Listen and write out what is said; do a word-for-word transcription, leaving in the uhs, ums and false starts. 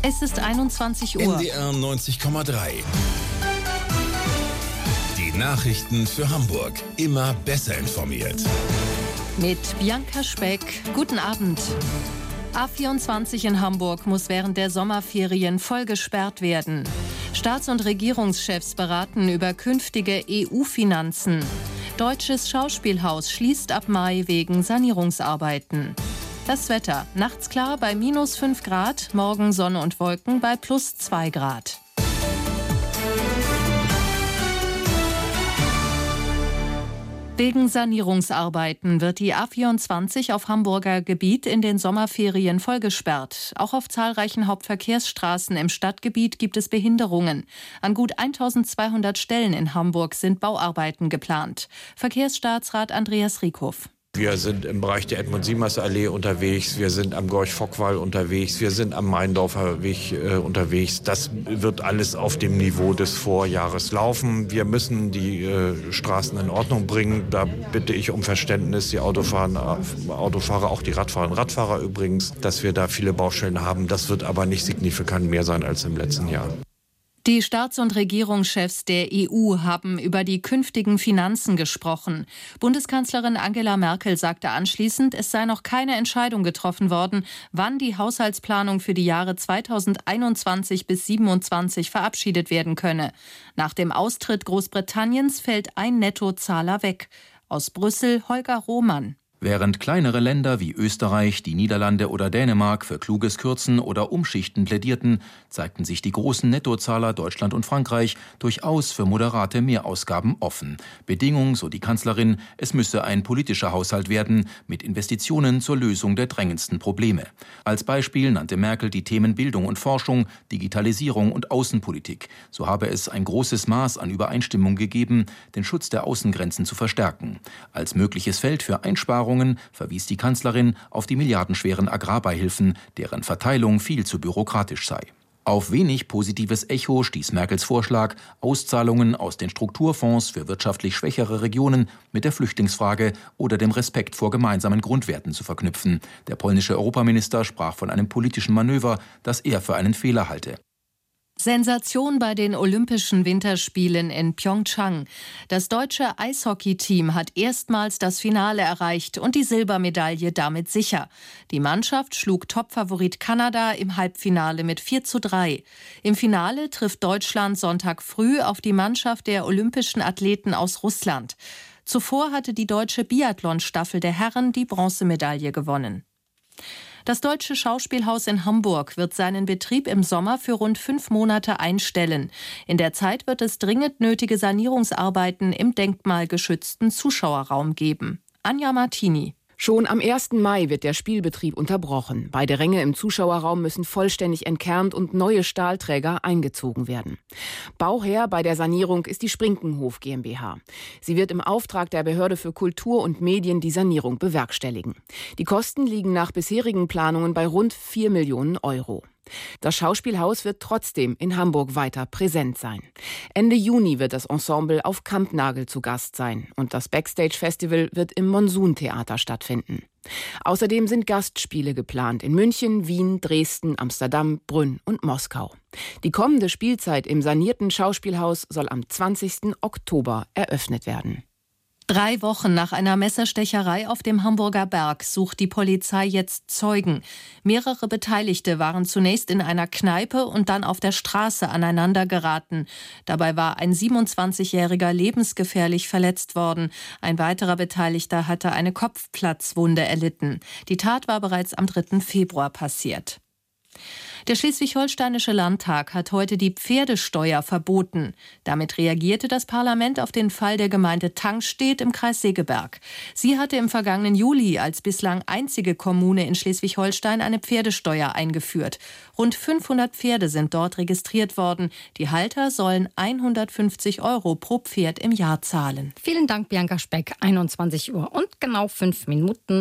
Es ist einundzwanzig Uhr. N D R neunzig Komma drei. Die Nachrichten für Hamburg. Immer besser informiert. Mit Bianca Speck. Guten Abend. A vierundzwanzig in Hamburg muss während der Sommerferien voll gesperrt werden. Staats- und Regierungschefs beraten über künftige E U-Finanzen. Deutsches Schauspielhaus schließt ab Mai wegen Sanierungsarbeiten. Das Wetter. Nachts klar bei minus fünf Grad, morgen Sonne und Wolken bei plus zwei Grad. Wegen Sanierungsarbeiten wird die A vierundzwanzig auf Hamburger Gebiet in den Sommerferien voll gesperrt. Auch auf zahlreichen Hauptverkehrsstraßen im Stadtgebiet gibt es Behinderungen. An gut eintausendzweihundert Stellen in Hamburg sind Bauarbeiten geplant. Verkehrsstaatsrat Andreas Rieckhoff. Wir sind im Bereich der Edmund-Siemers-Allee unterwegs, wir sind am Gorch-Fock-Wall unterwegs, wir sind am Maindorfer Weg äh, unterwegs. Das wird alles auf dem Niveau des Vorjahres laufen. Wir müssen die äh, Straßen in Ordnung bringen. Da bitte ich um Verständnis, die Autofahrer, Autofahrer, auch die Radfahrer und Radfahrer übrigens, dass wir da viele Baustellen haben. Das wird aber nicht signifikant mehr sein als im letzten Jahr. Die Staats- und Regierungschefs der E U haben über die künftigen Finanzen gesprochen. Bundeskanzlerin Angela Merkel sagte anschließend, es sei noch keine Entscheidung getroffen worden, wann die Haushaltsplanung für die Jahre zweitausendeinundzwanzig bis siebenundzwanzig verabschiedet werden könne. Nach dem Austritt Großbritanniens fällt ein Nettozahler weg. Aus Brüssel Holger Rohmann. Während kleinere Länder wie Österreich, die Niederlande oder Dänemark für kluges Kürzen oder Umschichten plädierten, zeigten sich die großen Nettozahler Deutschland und Frankreich durchaus für moderate Mehrausgaben offen. Bedingung, so die Kanzlerin, es müsse ein politischer Haushalt werden mit Investitionen zur Lösung der drängendsten Probleme. Als Beispiel nannte Merkel die Themen Bildung und Forschung, Digitalisierung und Außenpolitik. So habe es ein großes Maß an Übereinstimmung gegeben, den Schutz der Außengrenzen zu verstärken. Als mögliches Feld für Einsparungen verwies die Kanzlerin auf die milliardenschweren Agrarbeihilfen, deren Verteilung viel zu bürokratisch sei. Auf wenig positives Echo stieß Merkels Vorschlag, Auszahlungen aus den Strukturfonds für wirtschaftlich schwächere Regionen mit der Flüchtlingsfrage oder dem Respekt vor gemeinsamen Grundwerten zu verknüpfen. Der polnische Europaminister sprach von einem politischen Manöver, das er für einen Fehler halte. Sensation bei den Olympischen Winterspielen in Pyeongchang. Das deutsche Eishockeyteam hat erstmals das Finale erreicht und die Silbermedaille damit sicher. Die Mannschaft schlug Topfavorit Kanada im Halbfinale mit vier zu drei. Im Finale trifft Deutschland Sonntag früh auf die Mannschaft der olympischen Athleten aus Russland. Zuvor hatte die deutsche Biathlon-Staffel der Herren die Bronzemedaille gewonnen. Das Deutsche Schauspielhaus in Hamburg wird seinen Betrieb im Sommer für rund fünf Monate einstellen. In der Zeit wird es dringend nötige Sanierungsarbeiten im denkmalgeschützten Zuschauerraum geben. Anja Martini. Schon am ersten Mai wird der Spielbetrieb unterbrochen. Beide Ränge im Zuschauerraum müssen vollständig entkernt und neue Stahlträger eingezogen werden. Bauherr bei der Sanierung ist die Sprinkenhof GmbH. Sie wird im Auftrag der Behörde für Kultur und Medien die Sanierung bewerkstelligen. Die Kosten liegen nach bisherigen Planungen bei rund vier Millionen Euro. Das Schauspielhaus wird trotzdem in Hamburg weiter präsent sein. Ende Juni wird das Ensemble auf Kampnagel zu Gast sein und das Backstage-Festival wird im Monsuntheater stattfinden. Außerdem sind Gastspiele geplant in München, Wien, Dresden, Amsterdam, Brünn und Moskau. Die kommende Spielzeit im sanierten Schauspielhaus soll am zwanzigsten Oktober eröffnet werden. Drei Wochen nach einer Messerstecherei auf dem Hamburger Berg sucht die Polizei jetzt Zeugen. Mehrere Beteiligte waren zunächst in einer Kneipe und dann auf der Straße aneinander geraten. Dabei war ein siebenundzwanzigjähriger lebensgefährlich verletzt worden. Ein weiterer Beteiligter hatte eine Kopfplatzwunde erlitten. Die Tat war bereits am dritten Februar passiert. Der Schleswig-Holsteinische Landtag hat heute die Pferdesteuer verboten. Damit reagierte das Parlament auf den Fall der Gemeinde Tangstedt im Kreis Segeberg. Sie hatte im vergangenen Juli als bislang einzige Kommune in Schleswig-Holstein eine Pferdesteuer eingeführt. Rund fünfhundert Pferde sind dort registriert worden. Die Halter sollen hundertfünfzig Euro pro Pferd im Jahr zahlen. Vielen Dank, Bianca Speck. einundzwanzig Uhr und genau fünf Minuten.